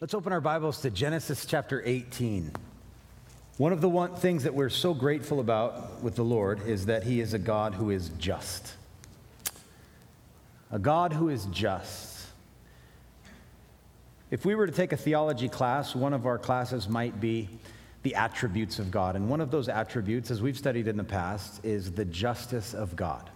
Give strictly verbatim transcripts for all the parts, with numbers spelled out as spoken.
Let's open our Bibles to Genesis chapter eighteen. One of the one things that we're so grateful about with the Lord is that He is a God who is just. A God who is just. If we were to take a theology class, one of our classes might be the attributes of God. And one of those attributes, as we've studied in the past, is the justice of God.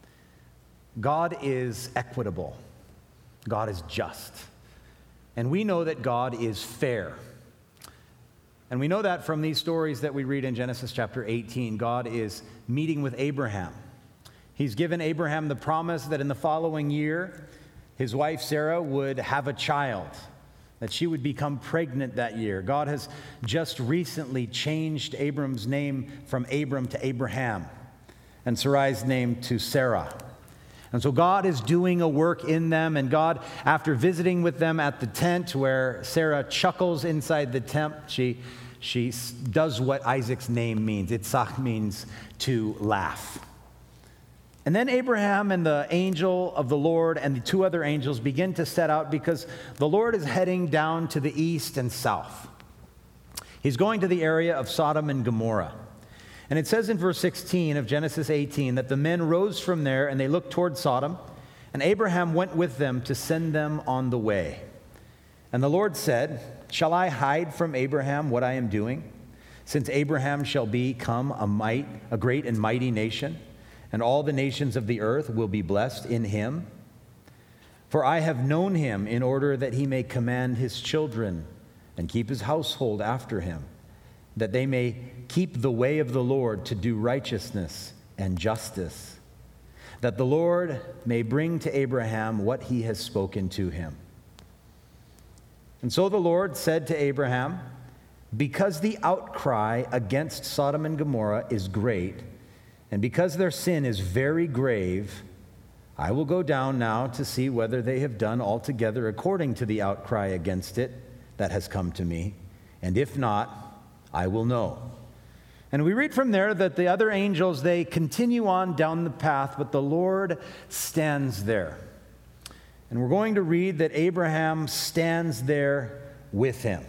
God is equitable. God is just. And we know that God is fair. And we know that from these stories that we read in Genesis chapter eighteen. God is meeting with Abraham. He's given Abraham the promise that in the following year, his wife Sarah would have a child, that she would become pregnant that year. God has just recently changed Abram's name from Abram to Abraham, and Sarai's name to Sarah. And so God is doing a work in them, and God, after visiting with them at the tent where Sarah chuckles inside the tent, she, she does what Isaac's name means. Itzhak means to laugh. And then Abraham and the angel of the Lord and the two other angels begin to set out because the Lord is heading down to the east and south. He's going to the area of Sodom and Gomorrah. And it says in verse sixteen of Genesis eighteen that the men rose from there and they looked toward Sodom, and Abraham went with them to send them on the way. And the Lord said, "Shall I hide from Abraham what I am doing, since Abraham shall become a might, a great and mighty nation, and all the nations of the earth will be blessed in him? For I have known him in order that he may command his children and keep his household after him, that they may keep the way of the Lord to do righteousness and justice, that the Lord may bring to Abraham what he has spoken to him." And so the Lord said to Abraham, "Because the outcry against Sodom and Gomorrah is great, and because their sin is very grave, I will go down now to see whether they have done altogether according to the outcry against it that has come to me, and if not, I will know." And we read from there that the other angels, they continue on down the path, but the Lord stands there. And we're going to read that Abraham stands there with him.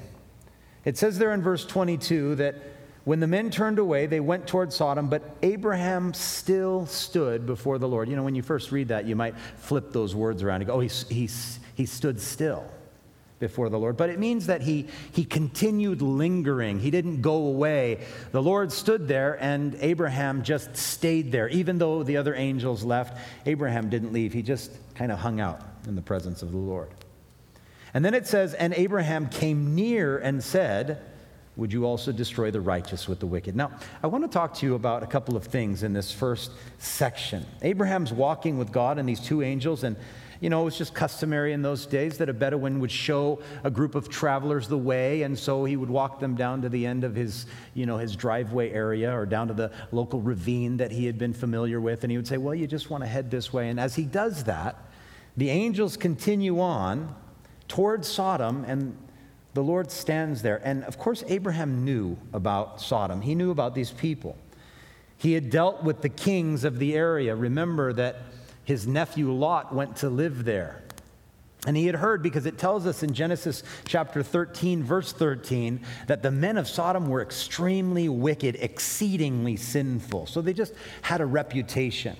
It says there in verse twenty-two that when the men turned away, they went toward Sodom, but Abraham still stood before the Lord. You know, when you first read that, you might flip those words around and go, oh, he, he, he stood still before the Lord. But it means that he, he continued lingering. He didn't go away. The Lord stood there, and Abraham just stayed there. Even though the other angels left, Abraham didn't leave. He just kind of hung out in the presence of the Lord. And then it says, "And Abraham came near and said, would you also destroy the righteous with the wicked?" Now, I want to talk to you about a couple of things in this first section. Abraham's walking with God and these two angels, and you know, it was just customary in those days that a Bedouin would show a group of travelers the way, and so he would walk them down to the end of his, you know, his driveway area or down to the local ravine that he had been familiar with, and he would say, well, you just want to head this way. And as he does that, the angels continue on towards Sodom, and the Lord stands there. And of course, Abraham knew about Sodom. He knew about these people. He had dealt with the kings of the area. Remember that his nephew Lot went to live there. And he had heard, because it tells us in Genesis chapter thirteen, verse thirteen, that the men of Sodom were extremely wicked, exceedingly sinful. So they just had a reputation.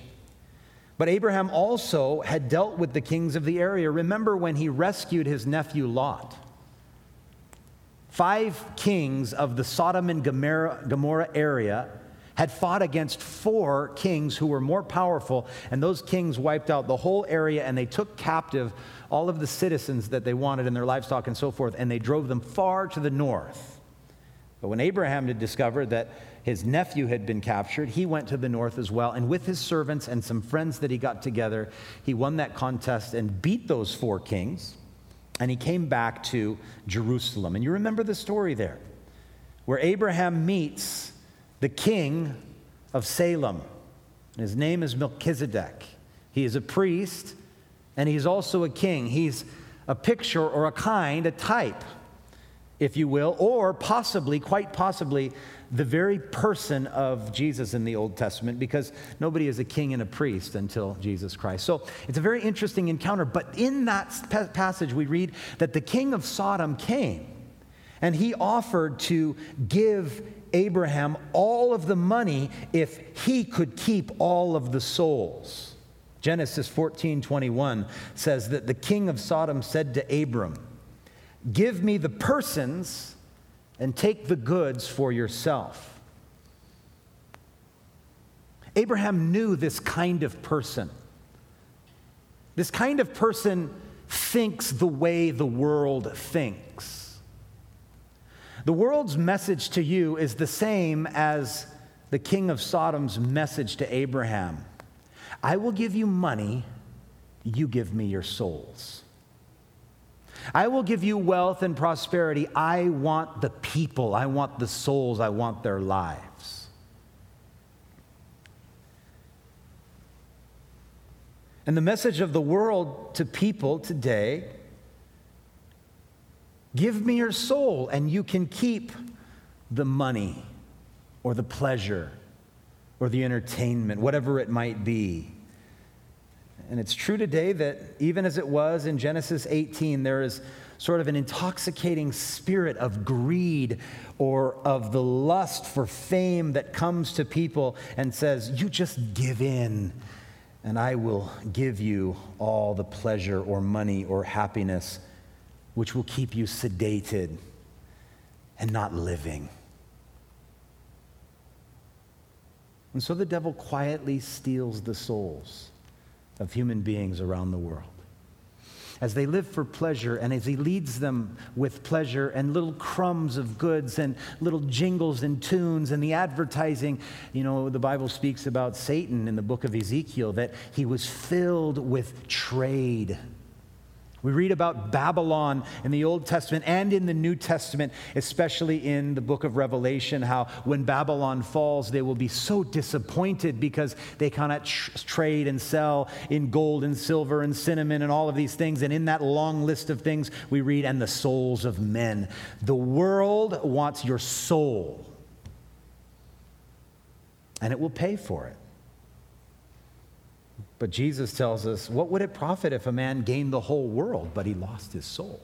But Abraham also had dealt with the kings of the area. Remember when he rescued his nephew Lot. Five kings of the Sodom and Gomorrah, Gomorrah area had fought against four kings who were more powerful, and those kings wiped out the whole area, and they took captive all of the citizens that they wanted and their livestock and so forth, and they drove them far to the north. But when Abraham had discovered that his nephew had been captured, he went to the north as well, and with his servants and some friends that he got together, he won that contest and beat those four kings, and he came back to Jerusalem. And you remember the story there, where Abraham meets the king of Salem. His name is Melchizedek. He is a priest, and he's also a king. He's a picture or a kind, a type. if you will, or possibly, quite possibly, the very person of Jesus in the Old Testament, because nobody is a king and a priest until Jesus Christ. So it's a very interesting encounter. But in that passage, we read that the king of Sodom came, and he offered to give Abraham all of the money if he could keep all of the souls. Genesis fourteen twenty-one says that the king of Sodom said to Abram, "Give me the persons and take the goods for yourself." Abraham knew this kind of person. This kind of person thinks the way the world thinks. The world's message to you is the same as the king of Sodom's message to Abraham. I will give you money, you give me your souls. I will give you wealth and prosperity. I want the people. I want the souls. I want their lives. And the message of the world to people today, give me your soul and you can keep the money or the pleasure or the entertainment, whatever it might be. And it's true today that even as it was in Genesis eighteen, there is sort of an intoxicating spirit of greed or of the lust for fame that comes to people and says, you just give in and I will give you all the pleasure or money or happiness which will keep you sedated and not living. And so the devil quietly steals the souls of human beings around the world as they live for pleasure, and as he leads them with pleasure and little crumbs of goods and little jingles and tunes and the advertising. You know, the Bible speaks about Satan in the book of Ezekiel, that he was filled with trade. We read about Babylon in the Old Testament and in the New Testament, especially in the book of Revelation, how when Babylon falls, they will be so disappointed because they cannot tr- trade and sell in gold and silver and cinnamon and all of these things. And in that long list of things, we read, and the souls of men. The world wants your soul, and it will pay for it. But Jesus tells us, what would it profit if a man gained the whole world, but he lost his soul?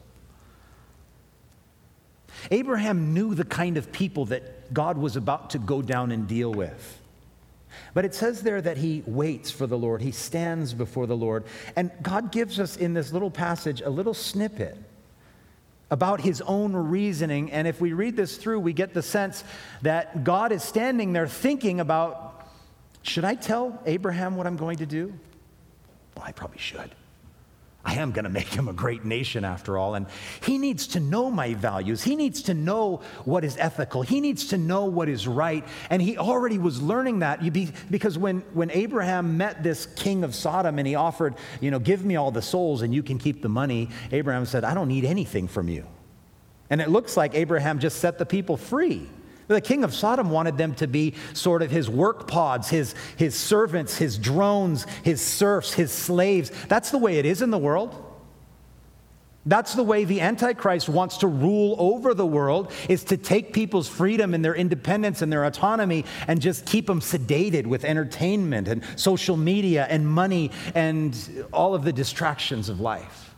Abraham knew the kind of people that God was about to go down and deal with. But it says there that he waits for the Lord. He stands before the Lord. And God gives us in this little passage a little snippet about his own reasoning. And if we read this through, we get the sense that God is standing there thinking about, should I tell Abraham what I'm going to do? Well, I probably should. I am going to make him a great nation after all, and he needs to know my values. He needs to know what is ethical. He needs to know what is right, and he already was learning that. You be, because when, when Abraham met this king of Sodom and he offered, you know, give me all the souls and you can keep the money, Abraham said, I don't need anything from you. And it looks like Abraham just set the people free. The king of Sodom wanted them to be sort of his work pods, his, his servants, his drones, his serfs, his slaves. That's the way it is in the world. That's the way the Antichrist wants to rule over the world, is to take people's freedom and their independence and their autonomy and just keep them sedated with entertainment and social media and money and all of the distractions of life.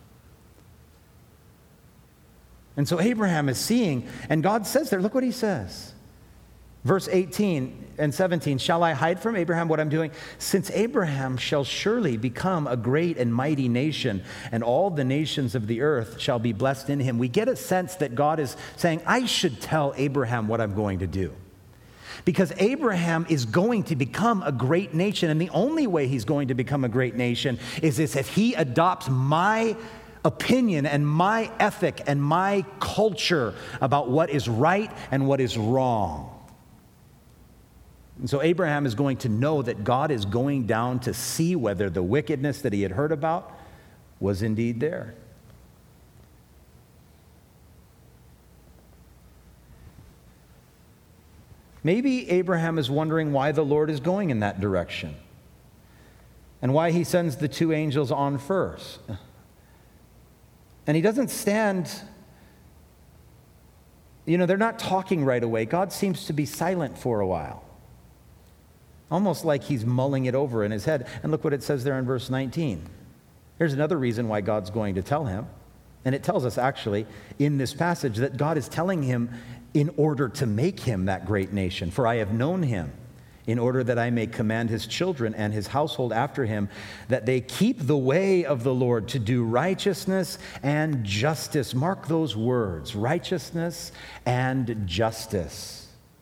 And so Abraham is seeing, and God says there, look what he says. Verse eighteen and seventeen, shall I hide from Abraham what I'm doing? Since Abraham shall surely become a great and mighty nation, and all the nations of the earth shall be blessed in him. We get a sense that God is saying, I should tell Abraham what I'm going to do. Because Abraham is going to become a great nation, and the only way he's going to become a great nation is this, if he adopts my opinion and my ethic and my culture about what is right and what is wrong. And so Abraham is going to know that God is going down to see whether the wickedness that he had heard about was indeed there. Maybe Abraham is wondering why the Lord is going in that direction and why he sends the two angels on first. And he doesn't stand you know, they're not talking right away. God seems to be silent for a while, almost like he's mulling it over in his head. And look what it says there in verse nineteen. Here's another reason why God's going to tell him. And it tells us actually in this passage that God is telling him in order to make him that great nation. For I have known him in order that I may command his children and his household after him, that they keep the way of the Lord to do righteousness and justice. Mark those words, righteousness and justice.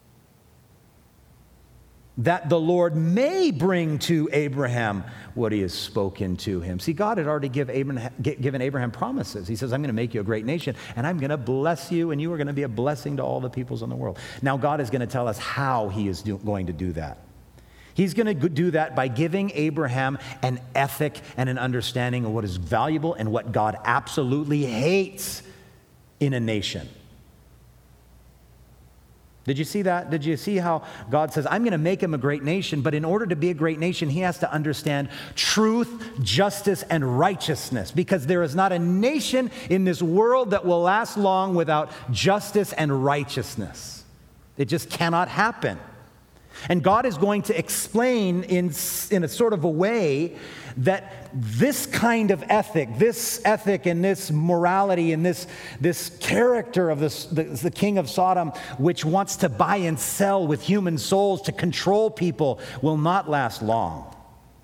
That the Lord may bring to Abraham what he has spoken to him. See, God had already give Abraham, given Abraham promises. He says, I'm going to make you a great nation, and I'm going to bless you, and you are going to be a blessing to all the peoples in the world. Now, God is going to tell us how he is do, going to do that. He's going to do that by giving Abraham an ethic and an understanding of what is valuable and what God absolutely hates in a nation. Did you see that? Did you see how God says, I'm going to make him a great nation, but in order to be a great nation, he has to understand truth, justice, and righteousness, because there is not a nation in this world that will last long without justice and righteousness. It just cannot happen. And God is going to explain in, in a sort of a way that this kind of ethic, this ethic and this morality and this, this character of this, the, the king of Sodom, which wants to buy and sell with human souls to control people, will not last long.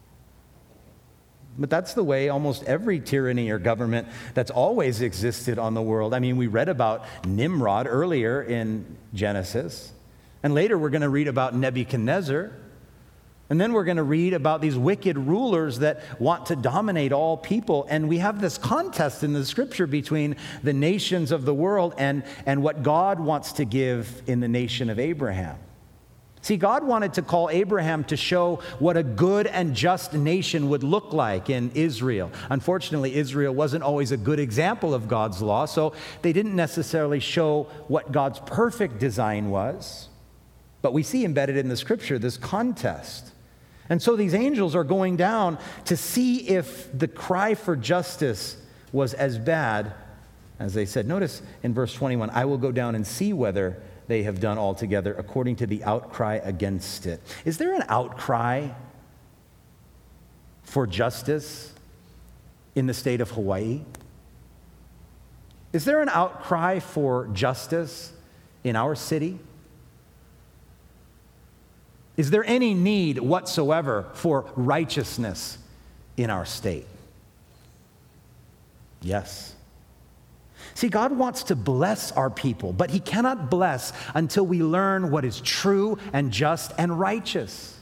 But that's the way almost every tyranny or government that's always existed on the world. I mean, we read about Nimrod earlier in Genesis. And later we're going to read about Nebuchadnezzar. And then we're going to read about these wicked rulers that want to dominate all people. And we have this contest in the scripture between the nations of the world and, and what God wants to give in the nation of Abraham. See, God wanted to call Abraham to show what a good and just nation would look like in Israel. Unfortunately, Israel wasn't always a good example of God's law, so they didn't necessarily show what God's perfect design was. But we see embedded in the scripture this contest. And so these angels are going down to see if the cry for justice was as bad as they said. Notice in verse twenty-one, I will go down and see whether they have done altogether according to the outcry against it. Is there an outcry for justice in the state of Hawaii? Is there an outcry for justice in our city? Is there any need whatsoever for righteousness in our state? Yes. See, God wants to bless our people, but he cannot bless until we learn what is true and just and righteous.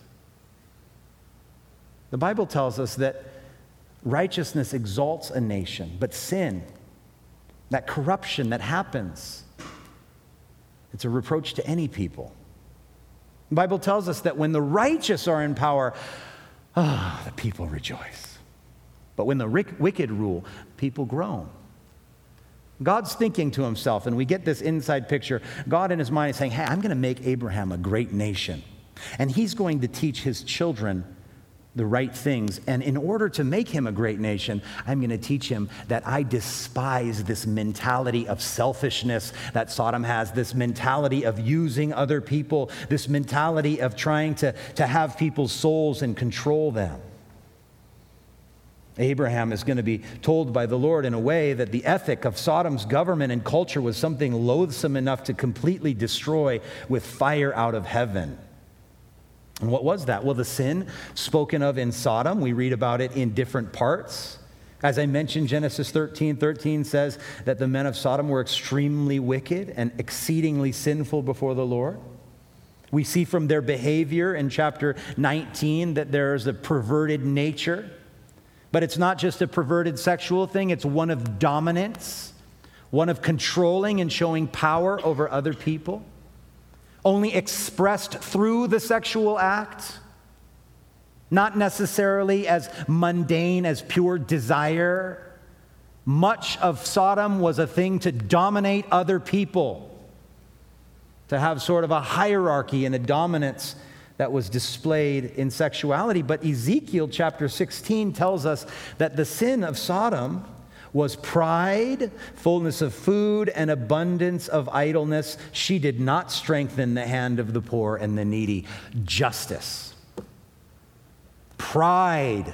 The Bible tells us that righteousness exalts a nation, but sin, that corruption that happens, it's a reproach to any people. The Bible tells us that when the righteous are in power, ah, the people rejoice. But when the wicked rule, people groan. God's thinking to himself, and we get this inside picture. God in his mind is saying, hey, I'm going to make Abraham a great nation. And he's going to teach his children the right things. And in order to make him a great nation, I'm going to teach him that I despise this mentality of selfishness that Sodom has, this mentality of using other people, this mentality of trying to, to have people's souls and control them. Abraham is going to be told by the Lord in a way that the ethic of Sodom's government and culture was something loathsome enough to completely destroy with fire out of heaven. And what was that? Well, the sin spoken of in Sodom, we read about it in different parts. As I mentioned, Genesis thirteen thirteen says that the men of Sodom were extremely wicked and exceedingly sinful before the Lord. We see from their behavior in chapter nineteen that there is a perverted nature. But it's not just a perverted sexual thing, it's one of dominance, one of controlling and showing power over other people, only expressed through the sexual act, not necessarily as mundane as pure desire. Much of Sodom was a thing to dominate other people, to have sort of a hierarchy and a dominance that was displayed in sexuality. But Ezekiel chapter sixteen tells us that the sin of Sodom was pride, fullness of food, and abundance of idleness. She did not strengthen the hand of the poor and the needy. Justice, pride,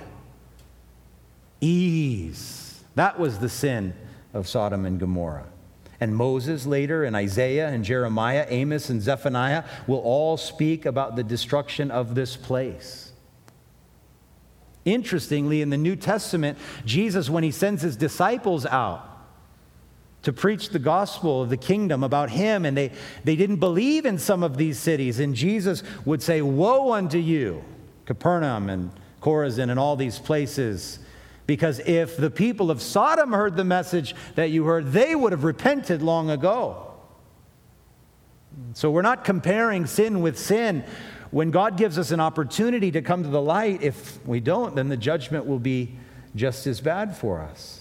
ease. That was the sin of Sodom and Gomorrah. And Moses later, and Isaiah and Jeremiah, Amos and Zephaniah will all speak about the destruction of this place. Interestingly, in the New Testament, Jesus, when he sends his disciples out to preach the gospel of the kingdom about him, and they, they didn't believe in some of these cities, and Jesus would say, "Woe unto you, Capernaum and Chorazin and all these places, because if the people of Sodom heard the message that you heard, they would have repented long ago." So we're not comparing sin with sin. When God gives us an opportunity to come to the light, if we don't, then the judgment will be just as bad for us.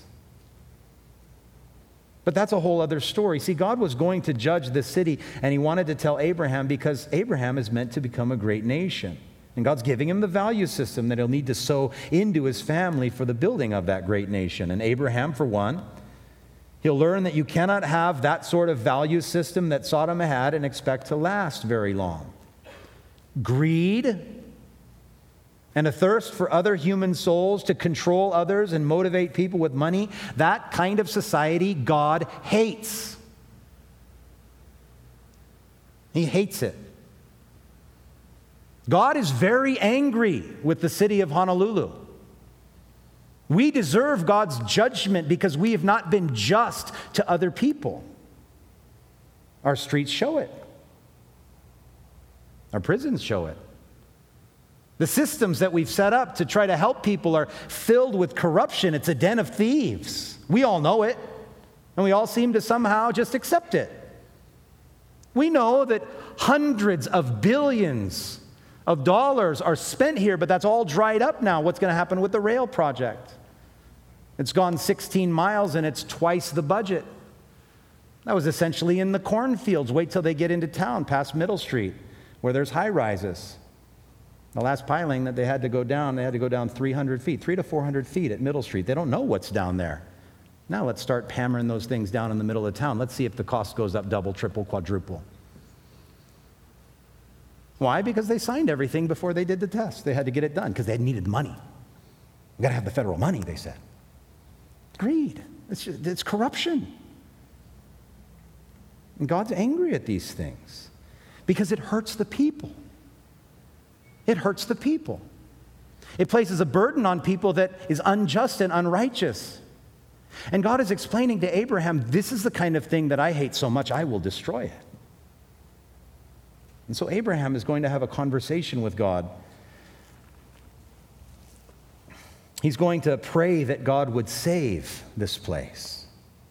But that's a whole other story. See, God was going to judge this city, and he wanted to tell Abraham because Abraham is meant to become a great nation. And God's giving him the value system that he'll need to sow into his family for the building of that great nation. And Abraham, for one, he'll learn that you cannot have that sort of value system that Sodom had and expect to last very long. Greed and a thirst for other human souls to control others and motivate people with money, that kind of society God hates. He hates it. God is very angry with the city of Honolulu. We deserve God's judgment because we have not been just to other people. Our streets show it. Our prisons show it. The systems that we've set up to try to help people are filled with corruption. It's a den of thieves. We all know it, and we all seem to somehow just accept it. We know that hundreds of billions of dollars are spent here, but that's all dried up now. What's going to happen with the rail project? It's gone sixteen miles, and it's twice the budget. That was essentially in the cornfields. Wait till they get into town, past Middle Street, where there's high-rises. The last piling that they had to go down, they had to go down three hundred feet, three to four hundred feet at Middle Street. They don't know what's down there. Now let's start hammering those things down in the middle of town. Let's see if the cost goes up double, triple, quadruple. Why? Because they signed everything before they did the test. They had to get it done because they needed money. We've got to have the federal money, they said. Greed. It's, just, it's corruption. And God's angry at these things because it hurts the people. It hurts the people. It places a burden on people that is unjust and unrighteous. And God is explaining to Abraham, this is the kind of thing that I hate so much, I will destroy it. And so Abraham is going to have a conversation with God. He's going to pray that God would save this place.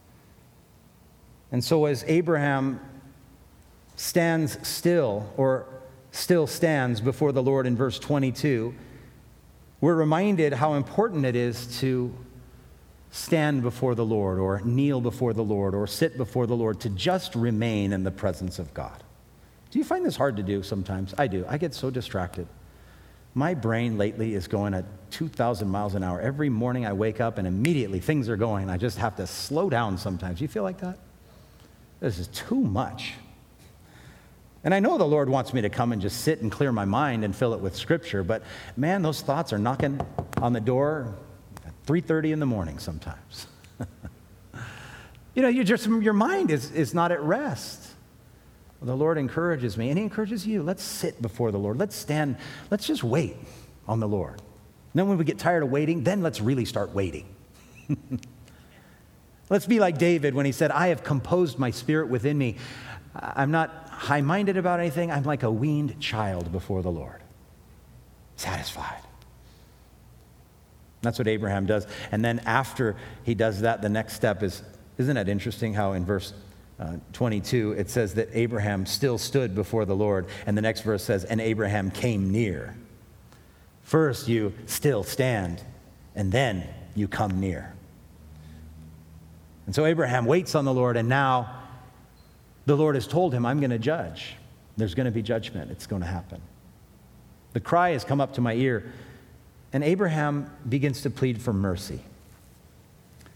And so as Abraham stands still, or still stands before the Lord in verse twenty-two, we're reminded how important it is to stand before the Lord, or kneel before the Lord, or sit before the Lord, to just remain in the presence of God. Do you find this hard to do sometimes? I do. I get so distracted. My brain lately is going at two thousand miles an hour. Every morning I wake up and immediately things are going. I just have to slow down sometimes. You feel like that? This is too much. And I know the Lord wants me to come and just sit and clear my mind and fill it with Scripture, but man, those thoughts are knocking on the door at three thirty in the morning sometimes. You know, you just, your mind is, is not at rest. The Lord encourages me, and he encourages you. Let's sit before the Lord. Let's stand. Let's just wait on the Lord. And then when we get tired of waiting, then let's really start waiting. Let's be like David when he said, I have composed my spirit within me. I'm not high-minded about anything. I'm like a weaned child before the Lord, satisfied. That's what Abraham does. And then after he does that, the next step is, isn't it interesting how in verse Uh, twenty-two, it says that Abraham still stood before the Lord, and the next verse says, and Abraham came near. First you still stand, and then you come near. And so Abraham waits on the Lord, and now the Lord has told him, I'm going to judge. There's going to be judgment. It's going to happen. The cry has come up to my ear, and Abraham begins to plead for mercy.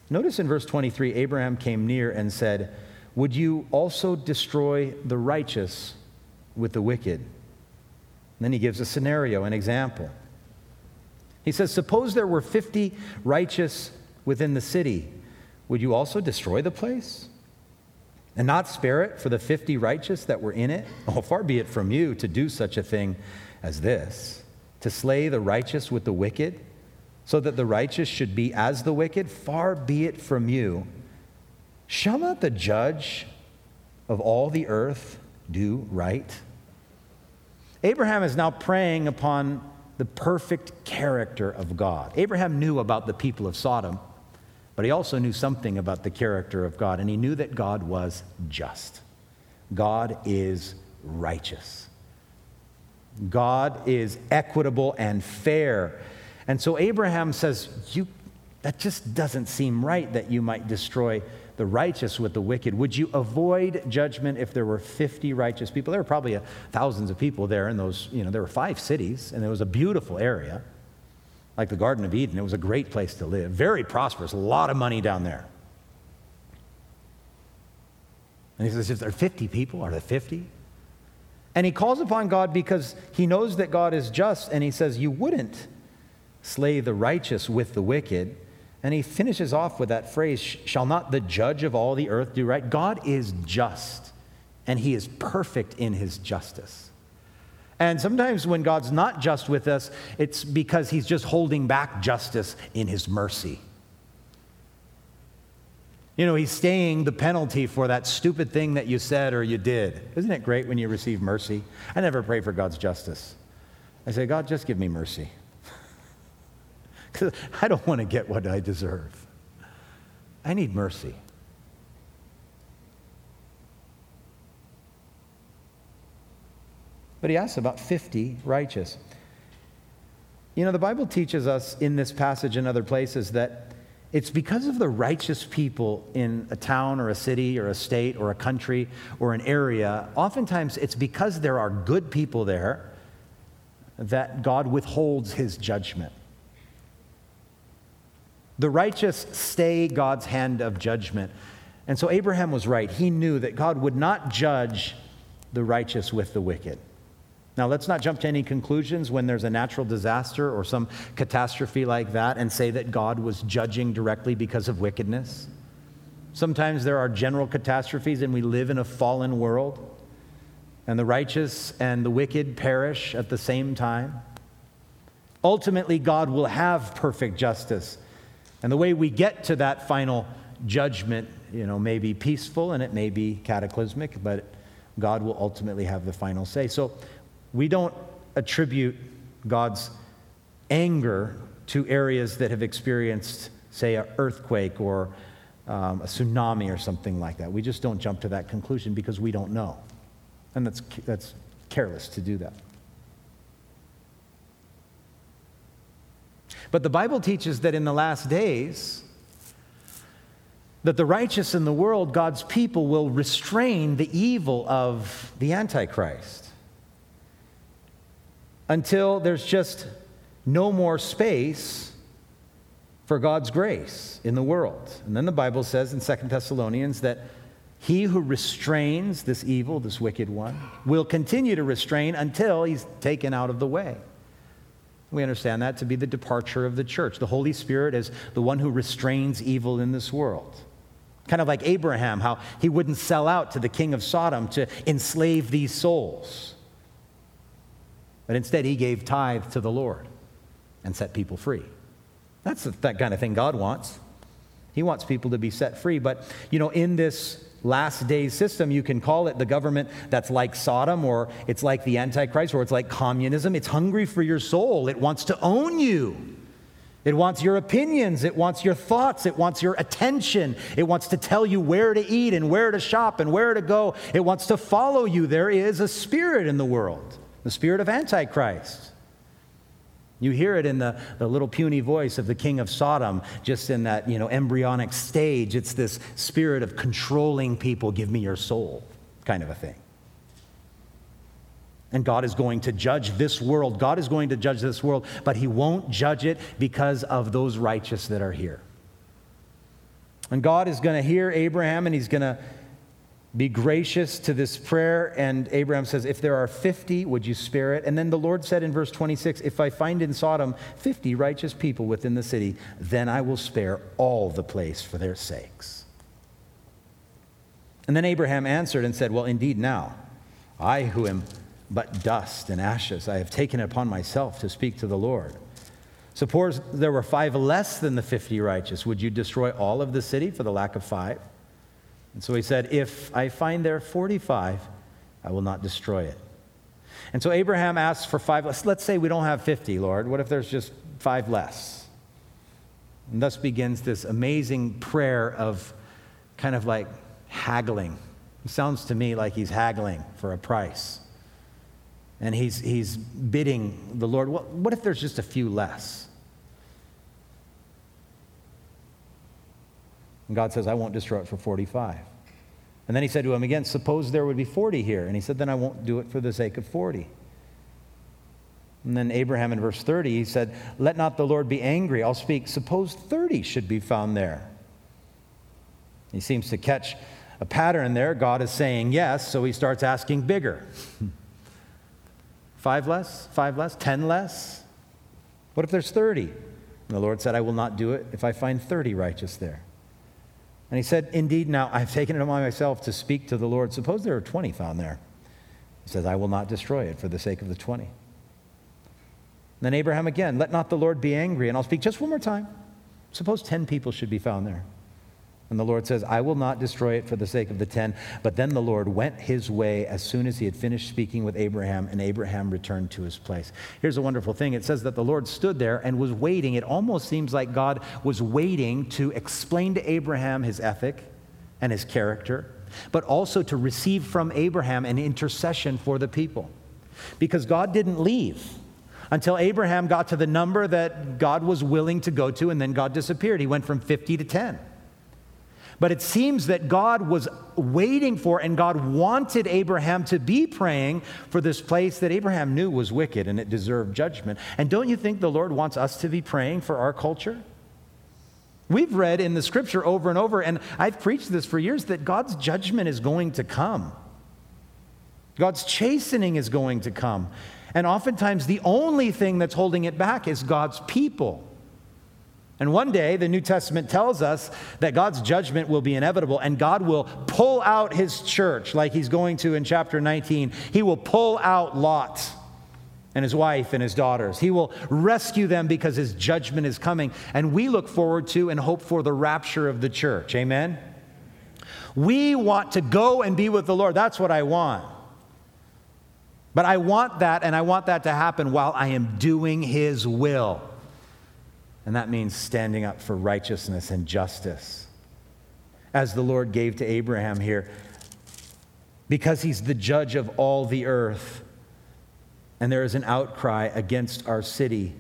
Notice in verse twenty-three, Abraham came near and said, "Would you also destroy the righteous with the wicked?" And then he gives a scenario, an example. He says, "Suppose there were fifty righteous within the city. Would you also destroy the place and not spare it for the fifty righteous that were in it? Oh, far be it from you to do such a thing as this, to slay the righteous with the wicked, so that the righteous should be as the wicked. Far be it from you. Shall not the judge of all the earth do right?" Abraham is now preying upon the perfect character of God. Abraham knew about the people of Sodom, but he also knew something about the character of God, and he knew that God was just. God is righteous. God is equitable and fair. And so Abraham says, "You, that just doesn't seem right that you might destroy the righteous with the wicked. Would you avoid judgment if there were fifty righteous people?" There were probably a, thousands of people there in those, you know, there were five cities, and it was a beautiful area, like the Garden of Eden. It was a great place to live, very prosperous, a lot of money down there. And he says, if there are fifty people, are there fifty? And he calls upon God because he knows that God is just, and he says, "You wouldn't slay the righteous with the wicked." And he finishes off with that phrase, "Shall not the judge of all the earth do right?" God is just, and he is perfect in his justice. And sometimes when God's not just with us, it's because he's just holding back justice in his mercy. You know, he's staying the penalty for that stupid thing that you said or you did. Isn't it great when you receive mercy? I never pray for God's justice. I say, "God, just give me mercy." Because I don't want to get what I deserve. I need mercy. But he asks about fifty righteous. You know, the Bible teaches us in this passage and other places that it's because of the righteous people in a town or a city or a state or a country or an area, oftentimes it's because there are good people there that God withholds his judgment. The righteous stay God's hand of judgment. And so Abraham was right. He knew that God would not judge the righteous with the wicked. Now, let's not jump to any conclusions when there's a natural disaster or some catastrophe like that and say that God was judging directly because of wickedness. Sometimes there are general catastrophes and we live in a fallen world, and the righteous and the wicked perish at the same time. Ultimately, God will have perfect justice. And the way we get to that final judgment, you know, may be peaceful and it may be cataclysmic, but God will ultimately have the final say. So we don't attribute God's anger to areas that have experienced, say, an earthquake or um, a tsunami or something like that. We just don't jump to that conclusion because we don't know. And that's that's careless to do that. But the Bible teaches that in the last days, that the righteous in the world, God's people, will restrain the evil of the Antichrist until there's just no more space for God's grace in the world. And then the Bible says in Second Thessalonians that he who restrains this evil, this wicked one, will continue to restrain until he's taken out of the way. We understand that to be the departure of the church. The Holy Spirit is the one who restrains evil in this world. Kind of like Abraham, how he wouldn't sell out to the king of Sodom to enslave these souls. But instead he gave tithe to the Lord and set people free. That's the that kind of thing God wants. He wants people to be set free. But, you know, in this last days system, you can call it the government that's like Sodom, or it's like the Antichrist, or it's like communism. It's hungry for your soul. It wants to own you. It wants your opinions. It wants your thoughts. It wants your attention. It wants to tell you where to eat and where to shop and where to go. It wants to follow you. There is a spirit in the world, the spirit of Antichrist. You hear it in the, the little puny voice of the king of Sodom, just in that, you know, embryonic stage. It's this spirit of controlling people, give me your soul, kind of a thing. And God is going to judge this world. God is going to judge this world, but he won't judge it because of those righteous that are here. And God is going to hear Abraham, and he's going to be gracious to this prayer. And Abraham says, if there are fifty, would you spare it? And then the Lord said in verse twenty-six, if I find in Sodom fifty righteous people within the city, then I will spare all the place for their sakes. And then Abraham answered and said, well, indeed now, I who am but dust and ashes, I have taken it upon myself to speak to the Lord. Suppose there were five less than the fifty righteous. Would you destroy all of the city for the lack of five? And so he said, if I find there forty-five, I will not destroy it. And so Abraham asks for five less. Let's say we don't have fifty, Lord. What if there's just five less? And thus begins this amazing prayer of kind of like haggling. It sounds to me like he's haggling for a price. And he's, he's bidding the Lord, what, what if there's just a few less? And God says, I won't destroy it for forty-five. And then he said to him again, suppose there would be forty here. And he said, then I won't do it for the sake of forty. And then Abraham in verse thirty, he said, let not the Lord be angry. I'll speak. Suppose thirty should be found there. He seems to catch a pattern there. God is saying yes, so he starts asking bigger. Five less? Five less? Ten less? What if there's thirty? And the Lord said, I will not do it if I find thirty righteous there. And he said, indeed, now I've taken it upon myself to speak to the Lord. Suppose there are twenty found there. He says, I will not destroy it for the sake of the twenty. And then Abraham again, let not the Lord be angry. And I'll speak just one more time. Suppose ten people should be found there. And the Lord says, I will not destroy it for the sake of the ten. But then the Lord went his way as soon as he had finished speaking with Abraham, and Abraham returned to his place. Here's a wonderful thing. It says that the Lord stood there and was waiting. It almost seems like God was waiting to explain to Abraham his ethic and his character, but also to receive from Abraham an intercession for the people. Because God didn't leave until Abraham got to the number that God was willing to go to, and then God disappeared. He went from fifty to ten. But it seems that God was waiting for, and God wanted Abraham to be praying for this place that Abraham knew was wicked and it deserved judgment. And don't you think the Lord wants us to be praying for our culture? We've read in the scripture over and over, and I've preached this for years, that God's judgment is going to come. God's chastening is going to come. And oftentimes the only thing that's holding it back is God's people. And one day, the New Testament tells us that God's judgment will be inevitable, and God will pull out his church like he's going to in chapter nineteen. He will pull out Lot and his wife and his daughters. He will rescue them because his judgment is coming. And we look forward to and hope for the rapture of the church. Amen? We want to go and be with the Lord. That's what I want. But I want that, and I want that to happen while I am doing his will. And that means standing up for righteousness and justice, as the Lord gave to Abraham here, because he's the judge of all the earth. And there is an outcry against our city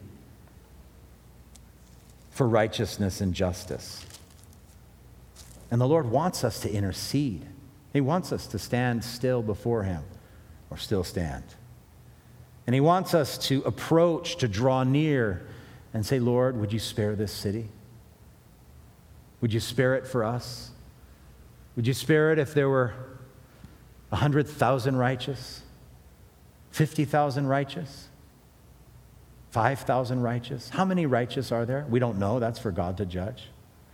for righteousness and justice. And the Lord wants us to intercede. He wants us to stand still before him, or still stand. And he wants us to approach, to draw near, and say, Lord, would you spare this city? Would you spare it for us? Would you spare it if there were one hundred thousand righteous, fifty thousand righteous, five thousand righteous? How many righteous are there? We don't know. That's for God to judge.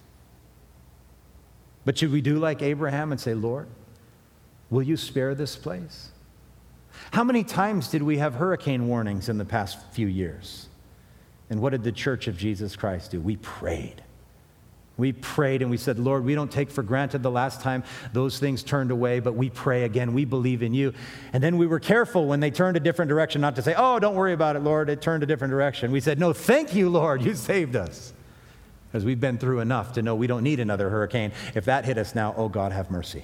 But should we do like Abraham and say, Lord, will you spare this place? How many times did we have hurricane warnings in the past few years? And what did the Church of Jesus Christ do? We prayed. We prayed and we said, Lord, we don't take for granted the last time those things turned away, but we pray again. We believe in you. And then we were careful when they turned a different direction, not to say, oh, don't worry about it, Lord. It turned a different direction. We said, no, thank you, Lord. You saved us. Because we've been through enough to know we don't need another hurricane. If that hit us now, oh, God, have mercy.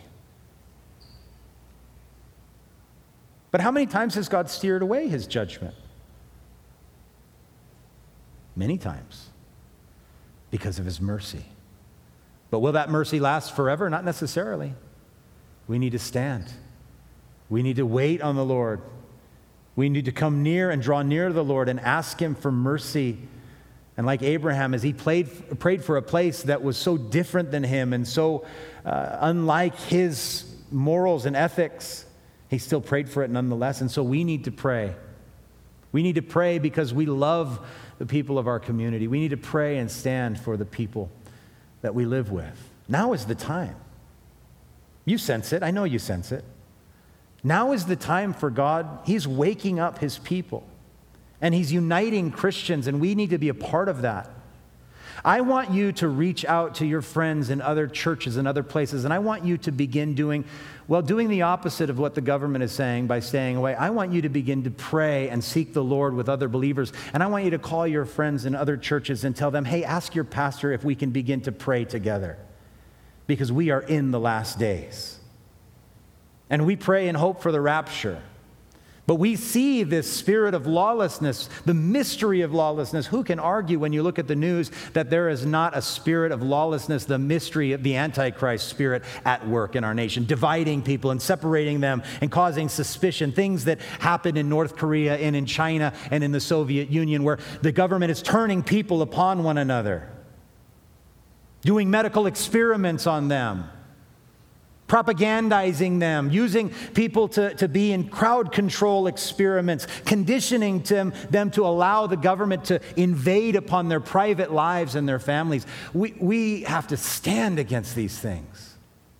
But how many times has God steered away his judgment? Many times, because of his mercy. But will that mercy last forever? Not necessarily. We need to stand. We need to wait on the Lord. We need to come near and draw near to the Lord and ask him for mercy And like Abraham, as he played, prayed for a place that was so different than him and so uh, unlike his morals and ethics, he still prayed for it nonetheless. And so we need to pray. We need to pray because we love the people of our community. We need to pray and stand for the people that we live with. Now is the time. You sense it. I know you sense it. Now is the time for God. He's waking up his people. And he's uniting Christians, and we need to be a part of that. I want you to reach out to your friends in other churches and other places, and I want you to begin doing, well, doing the opposite of what the government is saying by staying away. I want you to begin to pray and seek the Lord with other believers, and I want you to call your friends in other churches and tell them, hey, ask your pastor if we can begin to pray together, because we are in the last days. And we pray and hope for the rapture. But we see this spirit of lawlessness, the mystery of lawlessness. Who can argue when you look at the news that there is not a spirit of lawlessness, the mystery of the Antichrist spirit at work in our nation, dividing people and separating them and causing suspicion, things that happened in North Korea and in China and in the Soviet Union where the government is turning people upon one another, doing medical experiments on them, propagandizing them, using people to, to be in crowd control experiments, conditioning them, them to allow the government to invade upon their private lives and their families. We, we have to stand against these things.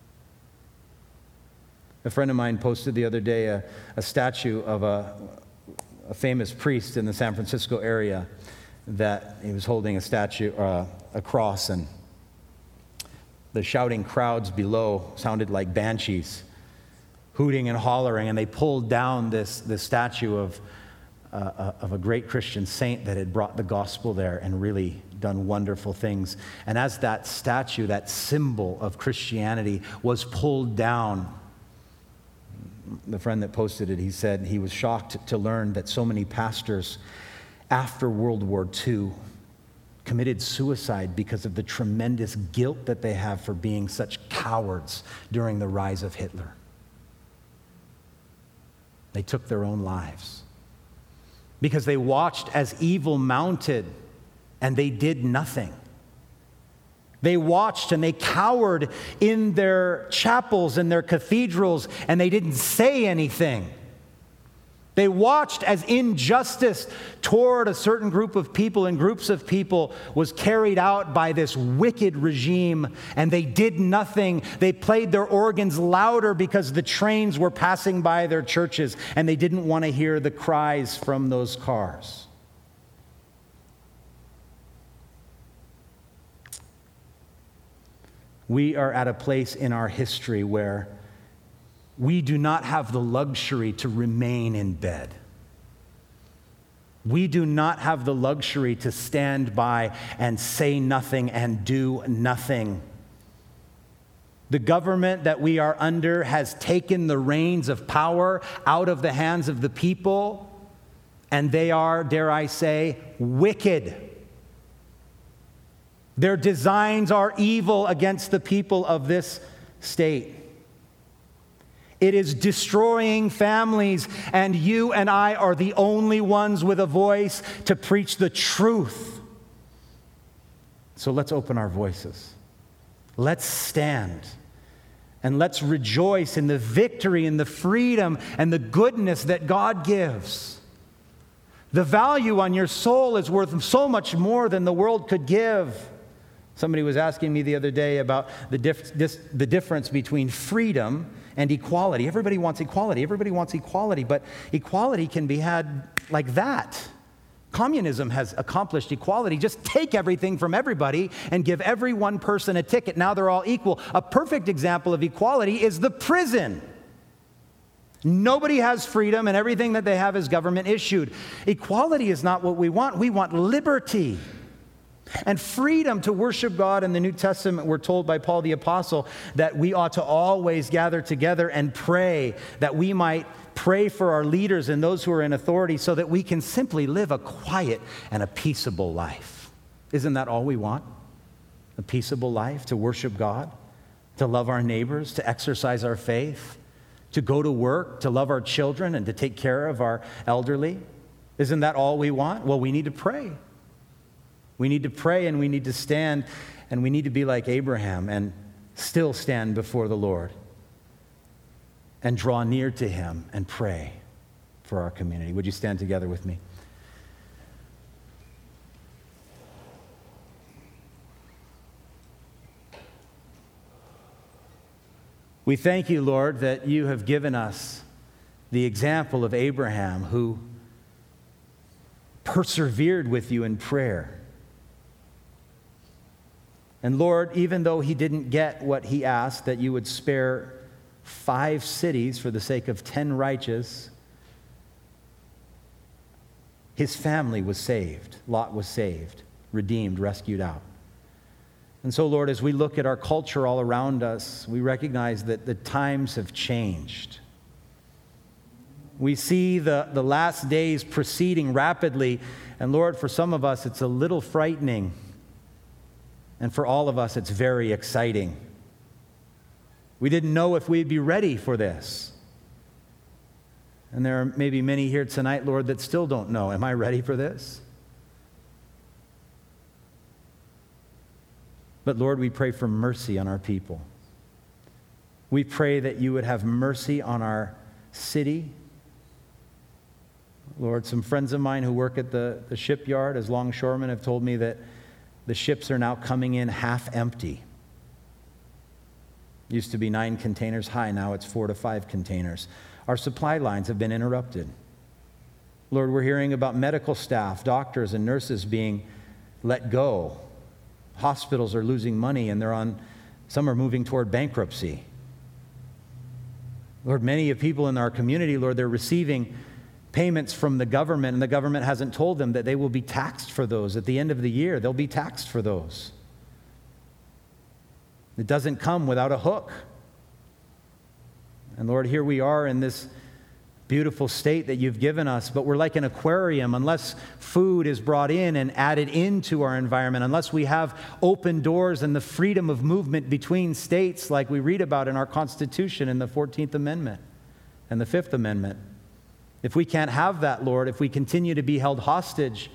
A friend of mine posted the other day a, a statue of a, a famous priest in the San Francisco area that he was holding a statue, uh, a cross, and the shouting crowds below sounded like banshees, hooting and hollering, and they pulled down this, this statue of, uh, of a great Christian saint that had brought the gospel there and really done wonderful things. And as that statue, that symbol of Christianity, was pulled down, the friend that posted it, he said he was shocked to learn that so many pastors after World War Two committed suicide because of the tremendous guilt that they have for being such cowards during the rise of Hitler. They took their own lives because they watched as evil mounted and they did nothing. They watched and they cowered in their chapels and their cathedrals and they didn't say anything. They watched as injustice toward a certain group of people and groups of people was carried out by this wicked regime, and they did nothing. They played their organs louder because the trains were passing by their churches, and they didn't want to hear the cries from those cars. We are at a place in our history where we do not have the luxury to remain in bed. We do not have the luxury to stand by and say nothing and do nothing. The government that we are under has taken the reins of power out of the hands of the people, and they are, dare I say, wicked. Their designs are evil against the people of this state. It is destroying families, and you and I are the only ones with a voice to preach the truth. So let's open our voices. Let's stand, and let's rejoice in the victory and the freedom and the goodness that God gives. The value on your soul is worth so much more than the world could give. Somebody was asking me the other day about the, dif- dis- the difference between freedom and equality. Everybody wants equality. Everybody wants equality, but equality can be had like that. Communism has accomplished equality. Just take everything from everybody and give every one person a ticket. Now they're all equal. A perfect example of equality is the prison. Nobody has freedom, and everything that they have is government issued. Equality is not what we want. We want liberty. And freedom to worship God. In the New Testament, we're told by Paul the Apostle that we ought to always gather together and pray, that we might pray for our leaders and those who are in authority so that we can simply live a quiet and a peaceable life. Isn't that all we want? A peaceable life, to worship God, to love our neighbors, to exercise our faith, to go to work, to love our children, and to take care of our elderly. Isn't that all we want? Well, we need to pray. We need to pray and we need to stand and we need to be like Abraham and still stand before the Lord and draw near to him and pray for our community. Would you stand together with me? We thank you, Lord, that you have given us the example of Abraham, who persevered with you in prayer. And Lord, even though he didn't get what he asked, that you would spare five cities for the sake of ten righteous, his family was saved. Lot was saved, redeemed, rescued out. And so, Lord, as we look at our culture all around us, we recognize that the times have changed. We see the, the last days proceeding rapidly, and Lord, for some of us, it's a little frightening, and for all of us, it's very exciting. We didn't know if we'd be ready for this. And there are maybe many here tonight, Lord, that still don't know, am I ready for this? But Lord, we pray for mercy on our people. We pray that you would have mercy on our city. Lord, some friends of mine who work at the, the shipyard as longshoremen have told me that the ships are now coming in half empty. Used to be nine containers high, now it's four to five containers. Our supply lines have been interrupted. Lord, we're hearing about medical staff, doctors and nurses being let go. Hospitals are losing money and they're on, some are moving toward bankruptcy. Lord, many of people in our community, Lord, they're receiving payments from the government, and the government hasn't told them that they will be taxed for those. At the end of the year, they'll be taxed for those. It doesn't come without a hook. And Lord, here we are in this beautiful state that you've given us, but we're like an aquarium. Unless food is brought in and added into our environment, unless we have open doors and the freedom of movement between states like we read about in our Constitution in the fourteenth Amendment and the fifth Amendment, if we can't have that, Lord, if we continue to be held hostage,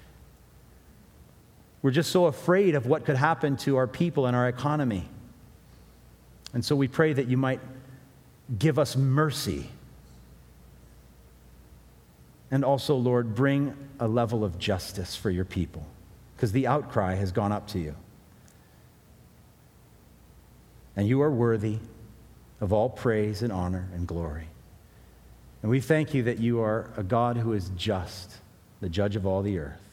we're just so afraid of what could happen to our people and our economy. And so we pray that you might give us mercy. And also, Lord, bring a level of justice for your people, because the outcry has gone up to you. And you are worthy of all praise and honor and glory. And we thank you that you are a God who is just, the judge of all the earth.